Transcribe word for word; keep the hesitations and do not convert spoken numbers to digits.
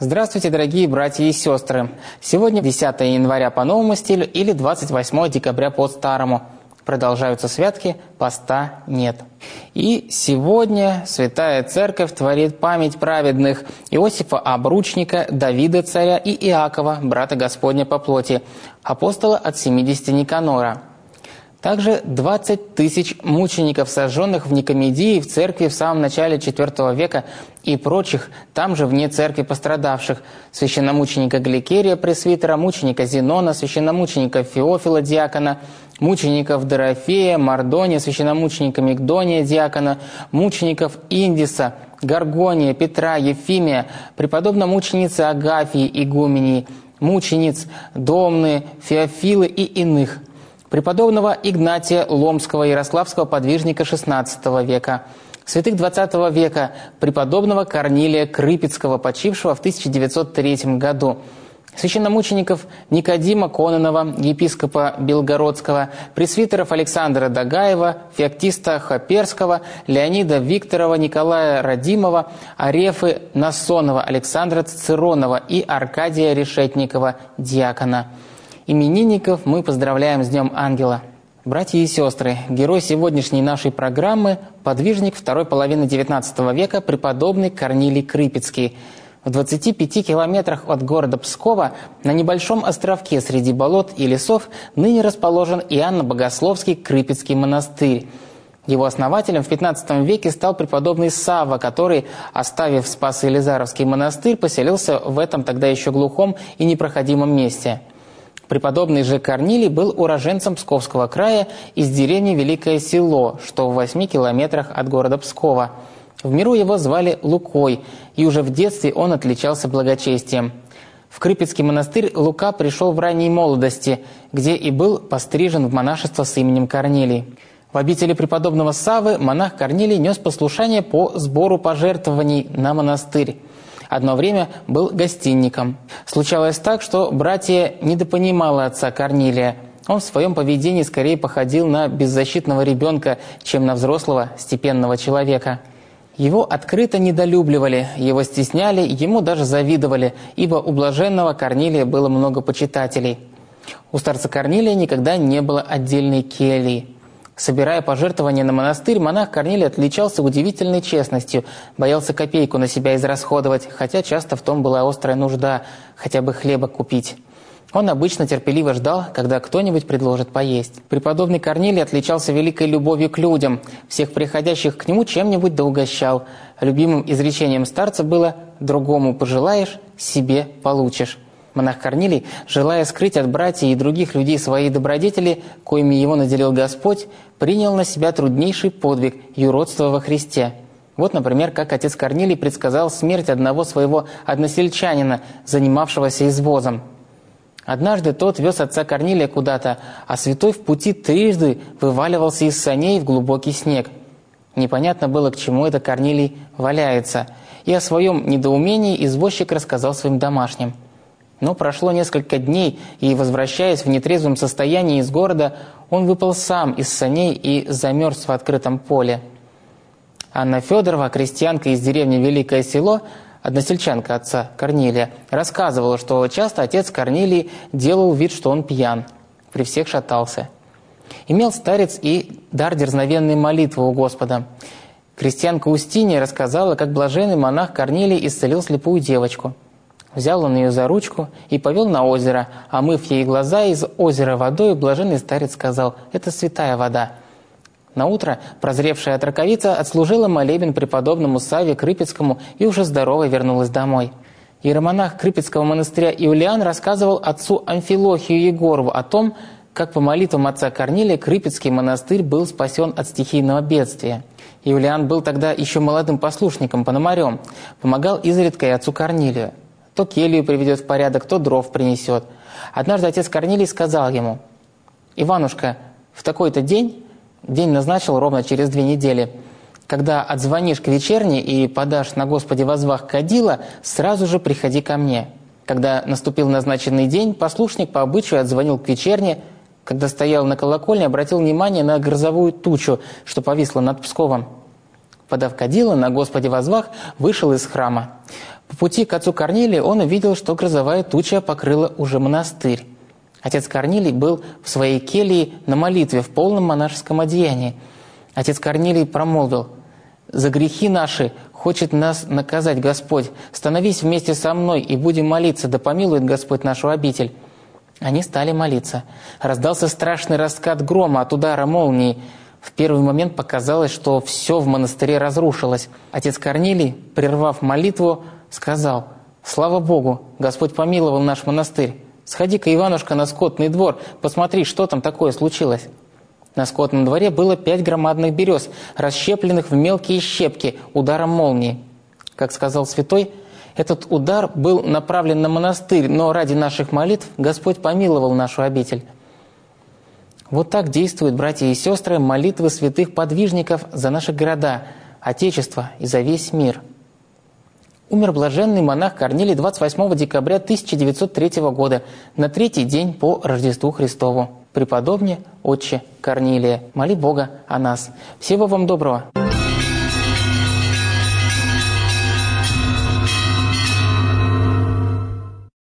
Здравствуйте, дорогие братья и сестры! Сегодня десятое января по новому стилю или двадцать восьмое декабря по старому. Продолжаются святки, поста нет. И сегодня Святая Церковь творит память праведных Иосифа Обручника, Давида царя и Иакова, брата Господня по плоти, апостола от семидесяти Никанора. Также двадцать тысяч мучеников, сожженных в Никомедии в церкви в самом начале четвёртого века, и прочих, там же вне церкви пострадавших, священномученика Гликерия пресвитера, мученика Зенона, священномученика Феофила диакона, мучеников Дорофея, Мардония, священномученика Мигдония диакона, мучеников Индиса, Горгония, Петра, Ефимия, преподобно-мученицы Агафии игумении, мучениц Домны, Феофилы и иных, преподобного Игнатия Ломского, ярославского подвижника шестнадцатого века, святых двадцатого века, преподобного Корнилия Крыпицкого, почившего в тысяча девятьсот третьем году, священномучеников Никодима Кононова, епископа Белгородского, пресвитеров Александра Дагаева, Феоктиста Хоперского, Леонида Викторова, Николая Радимова, Арефы Насонова, Александра Цицеронова и Аркадия Решетникова, диакона. Именинников мы поздравляем с Днем Ангела. Братья и сестры, герой сегодняшней нашей программы – подвижник второй половины девятнадцатого века, преподобный Корнилий Крыпицкий. В двадцати пяти километрах от города Пскова, на небольшом островке среди болот и лесов, ныне расположен Иоанно-Богословский Крыпицкий монастырь. Его основателем в пятнадцатом веке стал преподобный Савва, который, оставив Спасо-Елизаровский монастырь, поселился в этом тогда еще глухом и непроходимом месте. Преподобный же Корнилий был уроженцем Псковского края из деревни Великое Село, что в восьми километрах от города Пскова. В миру его звали Лукой, и уже в детстве он отличался благочестием. В Крыпицкий монастырь Лука пришел в ранней молодости, где и был пострижен в монашество с именем Корнилий. В обители преподобного Саввы монах Корнилий нес послушание по сбору пожертвований на монастырь. Одно время был гостинником. Случалось так, что братья недопонимали отца Корнилия. Он в своем поведении скорее походил на беззащитного ребенка, чем на взрослого степенного человека. Его открыто недолюбливали, его стесняли, ему даже завидовали, ибо у блаженного Корнилия было много почитателей. У старца Корнилия никогда не было отдельной кельи. Собирая пожертвования на монастырь, монах Корнилий отличался удивительной честностью, боялся копейку на себя израсходовать, хотя часто в том была острая нужда хотя бы хлеба купить. Он обычно терпеливо ждал, когда кто-нибудь предложит поесть. Преподобный Корнилий отличался великой любовью к людям, всех приходящих к нему чем-нибудь да угощал. Любимым изречением старца было «другому пожелаешь, себе получишь». Монах Корнилий, желая скрыть от братьев и других людей свои добродетели, коими его наделил Господь, принял на себя труднейший подвиг – юродство во Христе. Вот, например, как отец Корнилий предсказал смерть одного своего односельчанина, занимавшегося извозом. Однажды тот вез отца Корнилия куда-то, а святой в пути трижды вываливался из саней в глубокий снег. Непонятно было, к чему это Корнилий валяется, и о своем недоумении извозчик рассказал своим домашним. Но прошло несколько дней, и, возвращаясь в нетрезвом состоянии из города, он выпал сам из саней и замерз в открытом поле. Анна Федорова, крестьянка из деревни Великое Село, односельчанка отца Корнилия, рассказывала, что часто отец Корнилий делал вид, что он пьян, при всех шатался. Имел старец и дар дерзновенной молитвы у Господа. Крестьянка Устинья рассказала, как блаженный монах Корнилий исцелил слепую девочку. Взял он ее за ручку и повел на озеро, омыв ей глаза из озера водой, блаженный старец сказал: «Это святая вода». Наутро прозревшая отроковица отслужила молебен преподобному Савве Крыпицкому и уже здоровой вернулась домой. Иеромонах Крыпицкого монастыря Иулиан рассказывал отцу Амфилохию Егорову о том, как по молитвам отца Корнилия Крыпицкий монастырь был спасен от стихийного бедствия. Иулиан был тогда еще молодым послушником, пономарем, помогал изредка и отцу Корнилию. То келью приведет в порядок, то дров принесет. Однажды отец Корнилий сказал ему: «Иванушка, в такой-то день, день назначил ровно через две недели, когда отзвонишь к вечерне и подашь на Господе возвах кадила, сразу же приходи ко мне». Когда наступил назначенный день, послушник по обычаю отзвонил к вечерне. Когда стоял на колокольне, обратил внимание на грозовую тучу, что повисла над Псковом. Подав кадило, на Господе воззвах, вышел из храма. По пути к отцу Корнилию он увидел, что грозовая туча покрыла уже монастырь. Отец Корнилий был в своей келье на молитве в полном монашеском одеянии. Отец Корнилий промолвил: «За грехи наши хочет нас наказать Господь. Становись вместе со мной и будем молиться, да помилует Господь нашу обитель». Они стали молиться. Раздался страшный раскат грома от удара молнии. В первый момент показалось, что все в монастыре разрушилось. Отец Корнилий, прервав молитву, сказал: «Слава Богу, Господь помиловал наш монастырь. Сходи-ка, Иванушка, на скотный двор, посмотри, что там такое случилось». На скотном дворе было пять громадных берез, расщепленных в мелкие щепки ударом молнии. Как сказал святой, этот удар был направлен на монастырь, но ради наших молитв Господь помиловал нашу обитель. Вот так действуют, братья и сестры, молитвы святых подвижников за наши города, Отечество и за весь мир. Умер блаженный монах Корнилий двадцать восьмого декабря тысяча девятьсот третьего года, на третий день по Рождеству Христову. Преподобне, отче Корнилия, моли Бога о нас. Всего вам доброго!